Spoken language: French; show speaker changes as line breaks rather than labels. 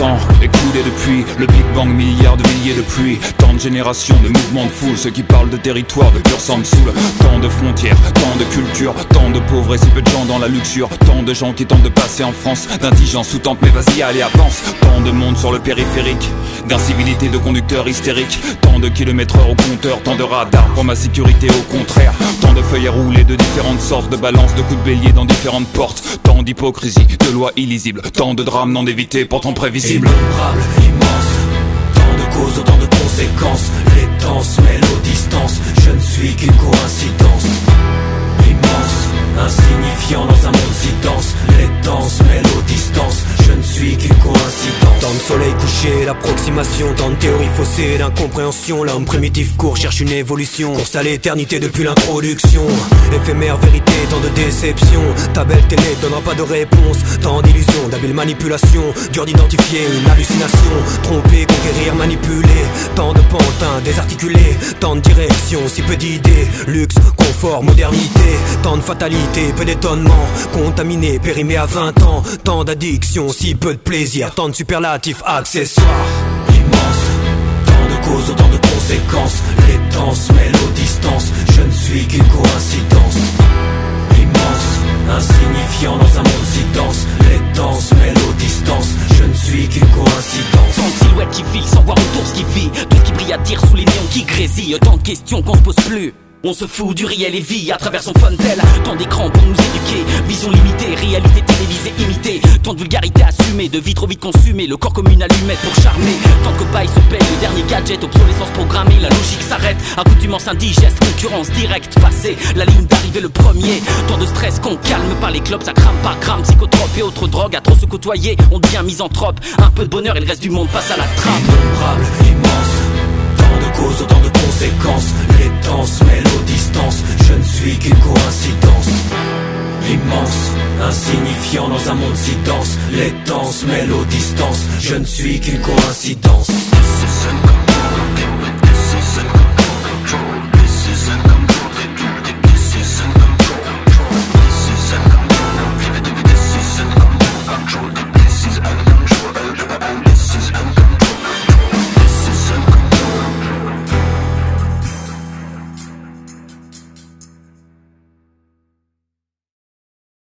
temps écoulé depuis le Big Bang, milliards de milliers de pluies. Tant de générations, de mouvements de foule, ceux qui parlent de territoire, de pur sang me saoule. Tant de frontières, tant de cultures, tant de pauvres et si peu de gens dans la luxure. Tant de gens qui tentent de passer en France, d'indigence sous-tente, mais vas-y, allez, avance. Tant de monde sur le périphérique, d'incivilité de conducteurs hystériques. Tant de kilomètres-heure au compteur, tant de radars pour ma sécurité au contraire. Tant de feuilles à rouler de différentes sortes, de balances, de coups de bélier dans différentes portes. Tant d'hypocrisie, de lois illisibles, tant de drames non évités, pourtant prévisibles.
Innombrable, immense, tant de causes, autant de conséquences. Les temps se mêlent aux distances, je ne suis qu'une coïncidence. Immense, insignifiant dans un monde si dense. Les temps se mêlent aux distances, je ne suis qu'une coïncidence. Tant de soleil couché, l'approximation, tant de théories faussées, d'incompréhension. L'homme primitif court, cherche une évolution, course à l'éternité depuis l'introduction. Éphémère vérité, tant de déception. Ta belle télé donnera pas de réponse. Tant d'illusions, d'habiles manipulations. Dur d'identifier une hallucination. Tromper, conquérir, manipuler. Tant de pantins désarticulés. Tant de directions, si peu d'idées. Luxe, confort, modernité. Tant de fatalité, peu d'étonnement. Contaminé, périmé à 20 ans. Tant d'addictions, si peu de plaisir. Tant de superlatifs accessoires. Immense, tant de causes, autant de conséquences. Les temps se mêlent aux distances, je ne suis qu'une coïncidence. Immense, insignifiant dans un monde si dense. Les temps se mêlent aux distances, je ne suis qu'une coïncidence.
Tant de silhouettes qui filent sans voir autour ce qui vit. Tout ce qui brille attire sous les néons qui grésillent. Tant de questions qu'on se pose plus. On se fout du réel et vit à travers son fontel. Tant d'écrans pour nous éduquer, vision limitée, réalité télévisée imitée. Tant de vulgarité assumée, de vie trop vite consumée. Le corps comme une allumette pour charmer. Tant de cobayes se payent, le dernier gadget, obsolescence programmée. La logique s'arrête, accoutumance indigeste, concurrence directe. Passé, la ligne d'arrivée le premier. Tant de stress qu'on calme par les clopes, ça crame par gramme. Psychotropes et autres drogues, à trop se côtoyer, on devient misanthrope. Un peu de bonheur et le reste du monde passe à la trappe.
Innombrable, immense, tant de causes, autant de conséquences. Les temps se mêlent aux distances, je ne suis qu'une coïncidence. Immense, insignifiant dans un monde si dense. Les temps se mêlent aux distances, je ne suis qu'une coïncidence.